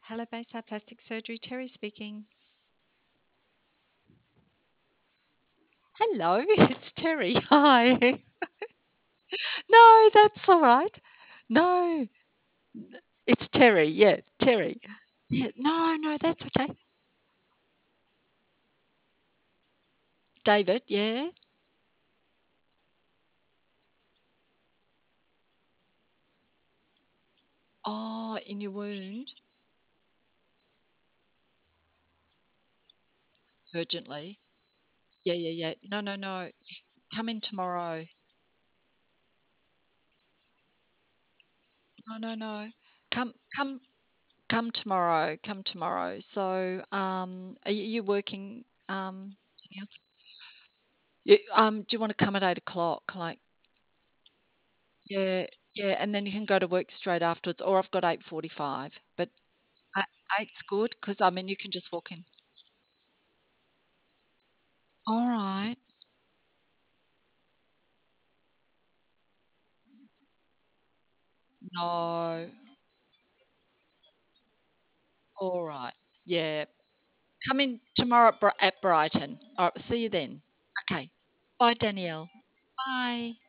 Hello, Bayside Plastic Surgery. Terry speaking. Hello, it's Terry. Hi. No, that's all right. No, it's Terry. Yeah, Terry. Yeah, no, that's okay. David, yeah. Oh, in your wound, urgently. Yeah. No. Come in tomorrow. No. Come tomorrow. Come tomorrow. So, are you working? Something else? Do you want to come at 8 o'clock? Like, yeah, and then you can go to work straight afterwards, or I've got 8:45, but ei eight's good because I mean, you can just walk in. Alright. No. Alright. Yeah. Come in tomorrow at Brighton. Alright, see you then. Okay. Bye, Danielle. Bye.